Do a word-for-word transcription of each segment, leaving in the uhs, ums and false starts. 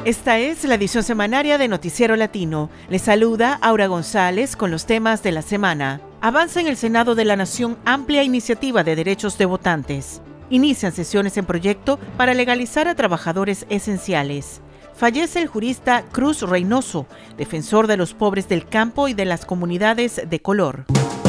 Esta es la edición semanaria de Noticiero Latino. Les saluda Aura González con los temas de la semana. Avanza en el Senado de la Nación amplia iniciativa de derechos de votantes. Inician sesiones en proyecto para legalizar a trabajadores esenciales. Fallece el jurista Cruz Reynoso, defensor de los pobres del campo y de las comunidades de color.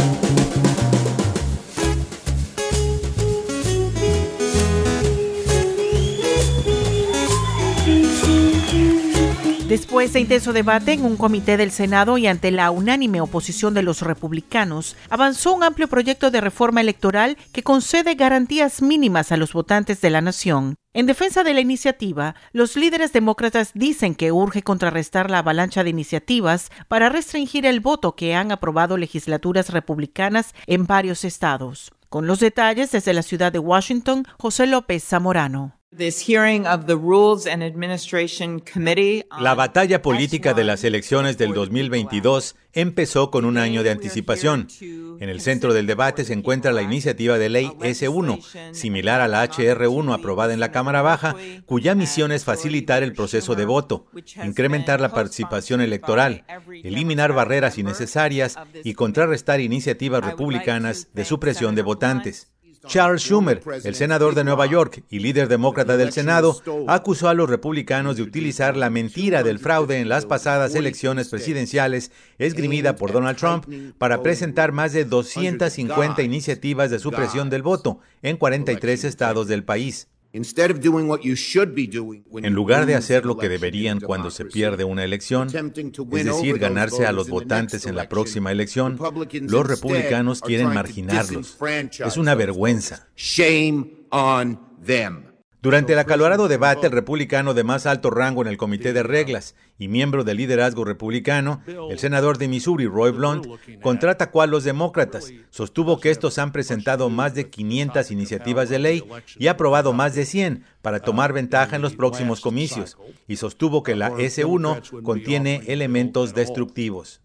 Después de intenso debate en un comité del Senado y ante la unánime oposición de los republicanos, avanzó un amplio proyecto de reforma electoral que concede garantías mínimas a los votantes de la nación. En defensa de la iniciativa, los líderes demócratas dicen que urge contrarrestar la avalancha de iniciativas para restringir el voto que han aprobado legislaturas republicanas en varios estados. Con los detalles desde la ciudad de Washington, José López Zamorano. La batalla política de las elecciones del dos mil veintidós empezó con un año de anticipación. En el centro del debate se encuentra la iniciativa de ley ese uno, similar a la hache erre uno aprobada en la Cámara Baja, cuya misión es facilitar el proceso de voto, incrementar la participación electoral, eliminar barreras innecesarias y contrarrestar iniciativas republicanas de supresión de votantes. Charles Schumer, el senador de Nueva York y líder demócrata del Senado, acusó a los republicanos de utilizar la mentira del fraude en las pasadas elecciones presidenciales esgrimida por Donald Trump para presentar más de doscientas cincuenta iniciativas de supresión del voto en cuarenta y tres estados del país. En lugar de hacer lo que deberían cuando se pierde una elección, es decir, ganarse a los votantes en la próxima elección, los republicanos quieren marginarlos. Es una vergüenza. Durante el acalorado debate, el republicano de más alto rango en el Comité de Reglas y miembro del liderazgo republicano, el senador de Missouri, Roy Blunt, contraatacó a los demócratas. Sostuvo que estos han presentado más de quinientas iniciativas de ley y aprobado más de cien para tomar ventaja en los próximos comicios, y sostuvo que la ese uno contiene elementos destructivos.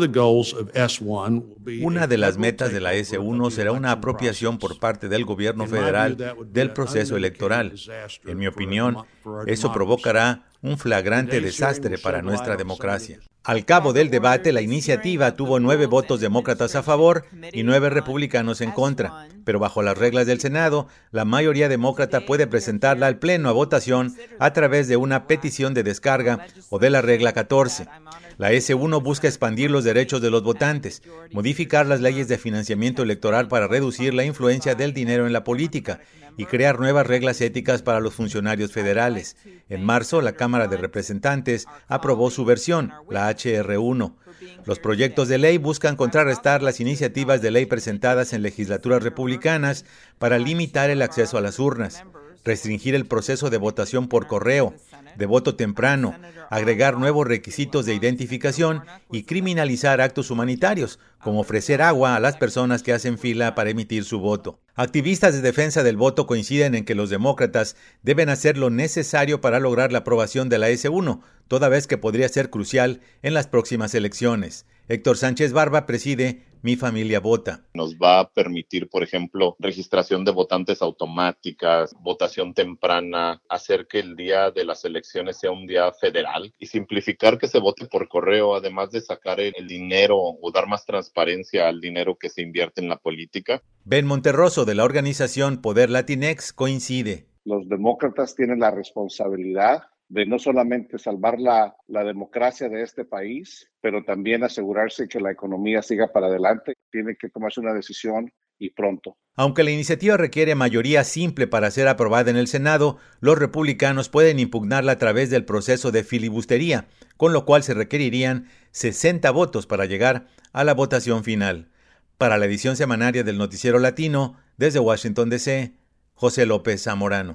Una de las metas de la ese uno será una apropiación por parte del gobierno federal del proceso electoral. En mi opinión, eso provocará un flagrante desastre para nuestra democracia. Al cabo del debate, la iniciativa tuvo nueve votos demócratas a favor y nueve republicanos en contra, pero bajo las reglas del Senado, la mayoría demócrata puede presentarla al Pleno a votación a través de una petición de descarga o de la regla catorce. La ese uno busca expandir los derechos de los votantes, modificar las leyes de financiamiento electoral para reducir la influencia del dinero en la política y crear nuevas reglas éticas para los funcionarios federales. En marzo, la Cámara de Representantes aprobó su versión, la hache erre uno. Los proyectos de ley buscan contrarrestar las iniciativas de ley presentadas en legislaturas republicanas para limitar el acceso a las urnas, restringir el proceso de votación por correo, de voto temprano, agregar nuevos requisitos de identificación y criminalizar actos humanitarios, como ofrecer agua a las personas que hacen fila para emitir su voto. Activistas de defensa del voto coinciden en que los demócratas deben hacer lo necesario para lograr la aprobación de la ese uno, toda vez que podría ser crucial en las próximas elecciones. Héctor Sánchez Barba preside Mi Familia Vota. Nos va a permitir, por ejemplo, registración de votantes automáticas, votación temprana, hacer que el día de las elecciones sea un día federal y simplificar que se vote por correo, además de sacar el dinero o dar más transparencia al dinero que se invierte en la política. Ben Monterroso, de la organización Poder Latinex, coincide. Los demócratas tienen la responsabilidad de no solamente salvar la, la democracia de este país, pero también asegurarse que la economía siga para adelante. Tiene que tomarse una decisión y pronto. Aunque la iniciativa requiere mayoría simple para ser aprobada en el Senado, los republicanos pueden impugnarla a través del proceso de filibustería, con lo cual se requerirían sesenta votos para llegar a la votación final. Para la edición semanaria del Noticiero Latino, desde Washington, D C, José López Zamorano.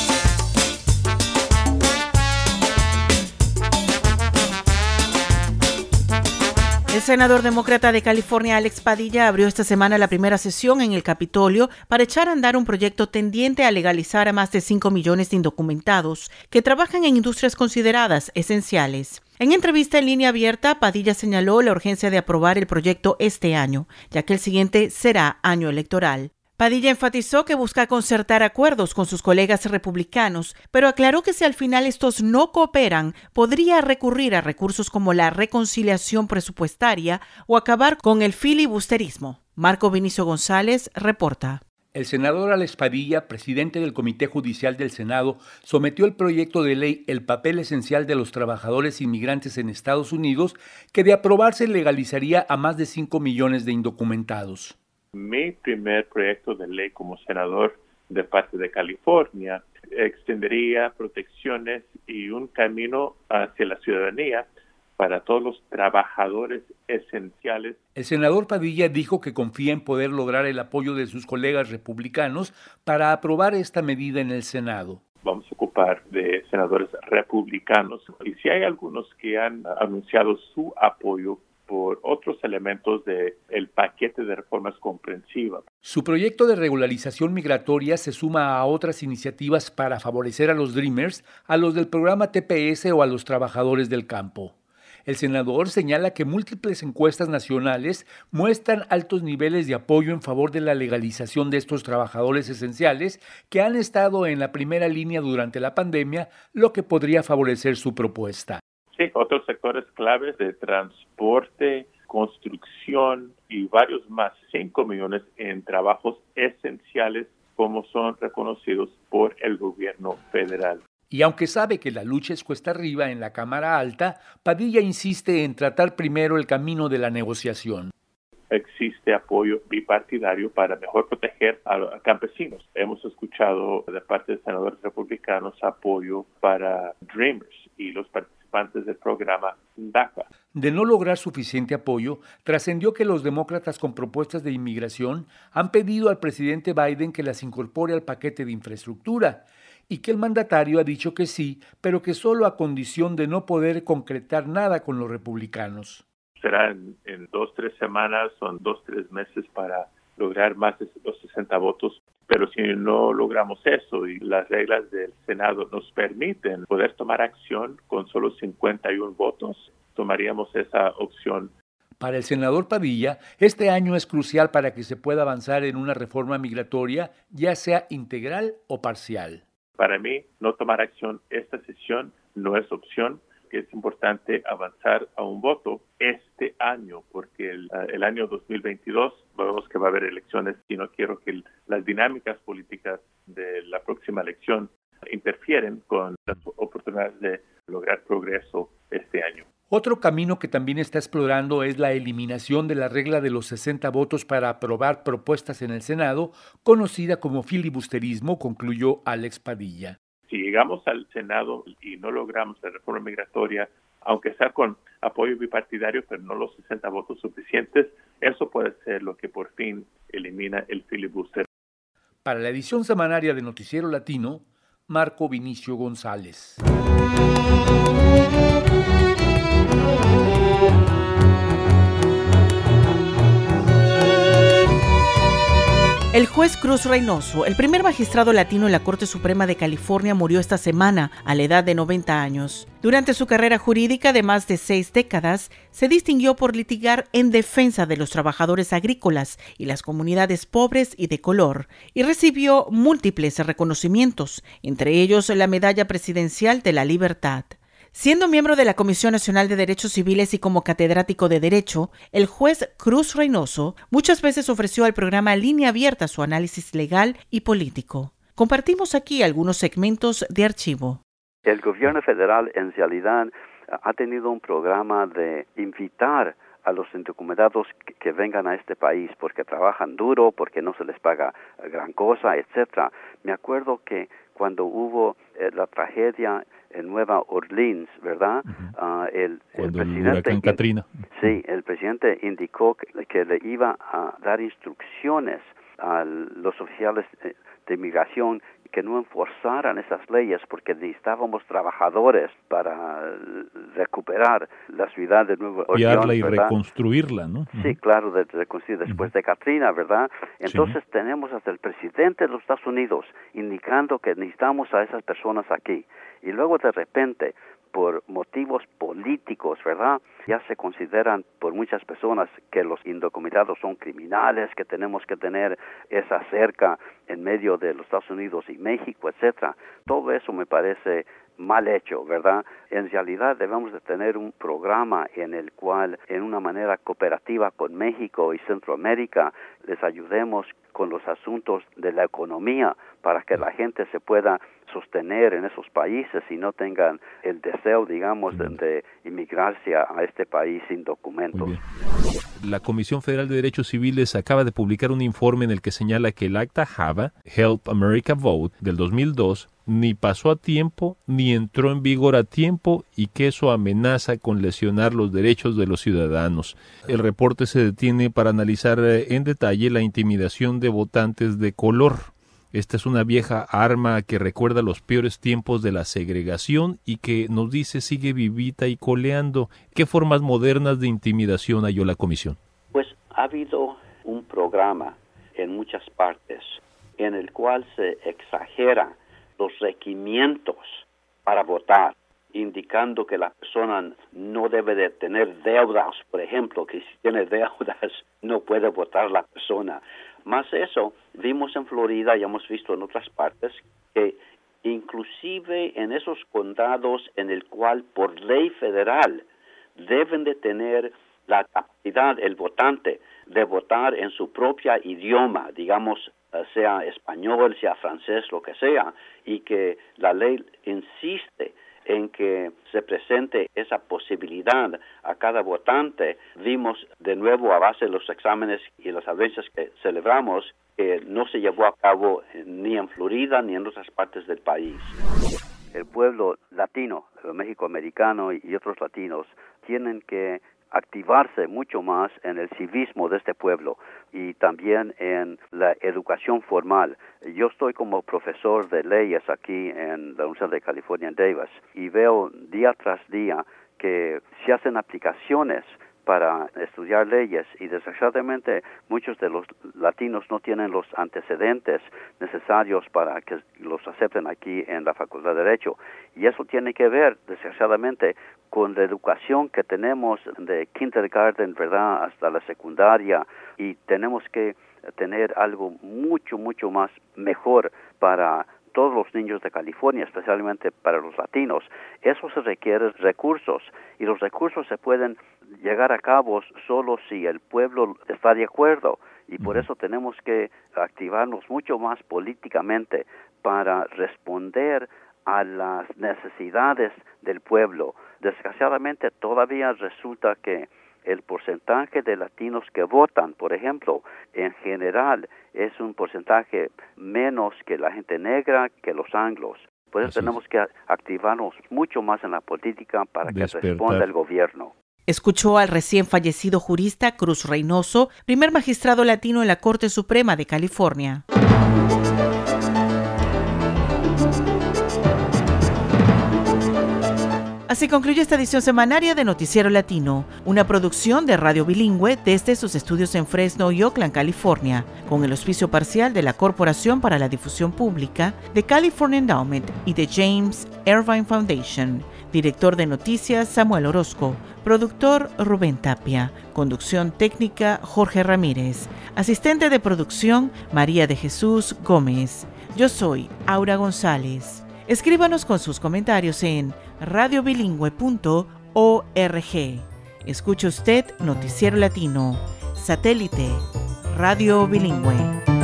El senador demócrata de California, Alex Padilla, abrió esta semana la primera sesión en el Capitolio para echar a andar un proyecto tendiente a legalizar a más de cinco millones de indocumentados que trabajan en industrias consideradas esenciales. En entrevista en línea abierta, Padilla señaló la urgencia de aprobar el proyecto este año, ya que el siguiente será año electoral. Padilla enfatizó que busca concertar acuerdos con sus colegas republicanos, pero aclaró que si al final estos no cooperan, podría recurrir a recursos como la reconciliación presupuestaria o acabar con el filibusterismo. Marco Vinicio González reporta. El senador Alex Padilla, presidente del Comité Judicial del Senado, sometió el proyecto de ley El papel esencial de los trabajadores inmigrantes en Estados Unidos, que de aprobarse legalizaría a más de cinco millones de indocumentados. Mi primer proyecto de ley como senador de parte de California extendería protecciones y un camino hacia la ciudadanía para todos los trabajadores esenciales. El senador Padilla dijo que confía en poder lograr el apoyo de sus colegas republicanos para aprobar esta medida en el Senado. Vamos a ocupar de senadores republicanos y si hay algunos que han anunciado su apoyo por otros elementos del paquete de reformas comprensivas. Su proyecto de regularización migratoria se suma a otras iniciativas para favorecer a los Dreamers, a los del programa T P S o a los trabajadores del campo. El senador señala que múltiples encuestas nacionales muestran altos niveles de apoyo en favor de la legalización de estos trabajadores esenciales que han estado en la primera línea durante la pandemia, lo que podría favorecer su propuesta. Sí, otros sectores claves de transporte, construcción y varios más, cinco millones en trabajos esenciales como son reconocidos por el gobierno federal. Y aunque sabe que la lucha es cuesta arriba en la Cámara Alta, Padilla insiste en tratar primero el camino de la negociación. Existe apoyo bipartidario para mejor proteger a campesinos. Hemos escuchado de parte de senadores republicanos apoyo para Dreamers y los participantes del programa DACA. De no lograr suficiente apoyo, trascendió que los demócratas con propuestas de inmigración han pedido al presidente Biden que las incorpore al paquete de infraestructura y que el mandatario ha dicho que sí, pero que solo a condición de no poder concretar nada con los republicanos. Será en, en dos, tres semanas, son dos, tres meses para lograr más de los sesenta votos. Pero si no logramos eso y las reglas del Senado nos permiten poder tomar acción con solo cincuenta y uno votos, tomaríamos esa opción. Para el senador Padilla, este año es crucial para que se pueda avanzar en una reforma migratoria, ya sea integral o parcial. Para mí, no tomar acción esta sesión no es opción. Que es importante avanzar a un voto este año, porque el, el año dos mil veintidós vemos que va a haber elecciones y no quiero que el, las dinámicas políticas de la próxima elección interfieren con las oportunidades de lograr progreso este año. Otro camino que también está explorando es la eliminación de la regla de los sesenta votos para aprobar propuestas en el Senado, conocida como filibusterismo, concluyó Alex Padilla. Si llegamos al Senado y no logramos la reforma migratoria, aunque sea con apoyo bipartidario, pero no los sesenta votos suficientes, eso puede ser lo que por fin elimina el filibuster. Para la edición semanaria de Noticiero Latino, Marco Vinicio González. El juez Cruz Reynoso, el primer magistrado latino en la Corte Suprema de California, murió esta semana a la edad de noventa años. Durante su carrera jurídica de más de seis décadas, se distinguió por litigar en defensa de los trabajadores agrícolas y las comunidades pobres y de color, y recibió múltiples reconocimientos, entre ellos la Medalla Presidencial de la Libertad. Siendo miembro de la Comisión Nacional de Derechos Civiles y como catedrático de Derecho, el juez Cruz Reynoso muchas veces ofreció al programa Línea Abierta su análisis legal y político. Compartimos aquí algunos segmentos de archivo. El gobierno federal en realidad ha tenido un programa de invitar a los indocumentados que, que vengan a este país porque trabajan duro, porque no se les paga gran cosa, etcétera. Me acuerdo que cuando hubo eh, la tragedia en Nueva Orleans, ¿verdad? Uh-huh. Uh, el, el presidente el huracán Katrina. Sí, el presidente indicó que, que le iba a dar instrucciones a los oficiales de inmigración que no enforzaran esas leyes porque necesitábamos trabajadores para recuperar la ciudad de Nueva Orleans, y ¿verdad? reconstruirla, ¿no? Sí, claro, de, de reconstruir después uh-huh. de Katrina, ¿verdad? Entonces sí. Tenemos hasta el presidente de los Estados Unidos indicando que necesitamos a esas personas aquí. Y luego de repente, por motivos políticos, ¿verdad? Ya se consideran por muchas personas que los indocumentados son criminales, que tenemos que tener esa cerca en medio de los Estados Unidos y México, etcétera. Todo eso me parece mal hecho, ¿verdad? En realidad debemos de tener un programa en el cual, en una manera cooperativa con México y Centroamérica, les ayudemos con los asuntos de la economía para que la gente se pueda sostener en esos países y no tengan el deseo, digamos, de, de inmigrarse a este país sin documentos. La Comisión Federal de Derechos Civiles acaba de publicar un informe en el que señala que el acta HAVA, Help America Vote, del dos mil dos, ni pasó a tiempo, ni entró en vigor a tiempo y que eso amenaza con lesionar los derechos de los ciudadanos. El reporte se detiene para analizar en detalle la intimidación de votantes de color. Esta es una vieja arma que recuerda los peores tiempos de la segregación y que nos dice sigue vivita y coleando. ¿Qué formas modernas de intimidación halló la comisión? Pues ha habido un programa en muchas partes en el cual se exagera los requerimientos para votar, indicando que la persona no debe de tener deudas, por ejemplo, que si tiene deudas no puede votar la persona. Más eso, vimos en Florida y hemos visto en otras partes que inclusive en esos condados en el cual por ley federal deben de tener la capacidad, el votante, de votar en su propia idioma, digamos, sea español, sea francés, lo que sea, y que la ley insiste en que se presente esa posibilidad a cada votante. Vimos de nuevo a base de los exámenes y las audiencias que celebramos que no se llevó a cabo ni en Florida ni en otras partes del país. El pueblo latino, el mexicoamericano y otros latinos tienen que activarse mucho más en el civismo de este pueblo y también en la educación formal. Yo estoy como profesor de leyes aquí en la Universidad de California en Davis y veo día tras día que se hacen aplicaciones para estudiar leyes y desgraciadamente muchos de los latinos no tienen los antecedentes necesarios para que los acepten aquí en la Facultad de Derecho. Y eso tiene que ver, desgraciadamente, con la educación que tenemos de kindergarten, ¿verdad?, hasta la secundaria, y tenemos que tener algo mucho, mucho más mejor para todos los niños de California, especialmente para los latinos. Eso se requiere recursos, y los recursos se pueden llegar a cabo solo si el pueblo está de acuerdo, y por eso tenemos que activarnos mucho más políticamente para responder a las necesidades del pueblo. Desgraciadamente todavía resulta que el porcentaje de latinos que votan, por ejemplo, en general es un porcentaje menos que la gente negra, que los anglos. Por eso Así tenemos es. que activarnos mucho más en la política para Despertar. que responda el gobierno. Escuchó al recién fallecido jurista Cruz Reynoso, primer magistrado latino en la Corte Suprema de California. Así concluye esta edición semanaria de Noticiero Latino, una producción de Radio Bilingüe desde sus estudios en Fresno y Oakland, California, con el auspicio parcial de la Corporación para la Difusión Pública, de California Endowment y de James Irvine Foundation. Director de Noticias, Samuel Orozco. Productor, Rubén Tapia. Conducción técnica, Jorge Ramírez. Asistente de producción, María de Jesús Gómez. Yo soy Aura González. Escríbanos con sus comentarios en radio bilingüe punto org. Escuche usted Noticiero Latino, satélite, Radio Bilingüe.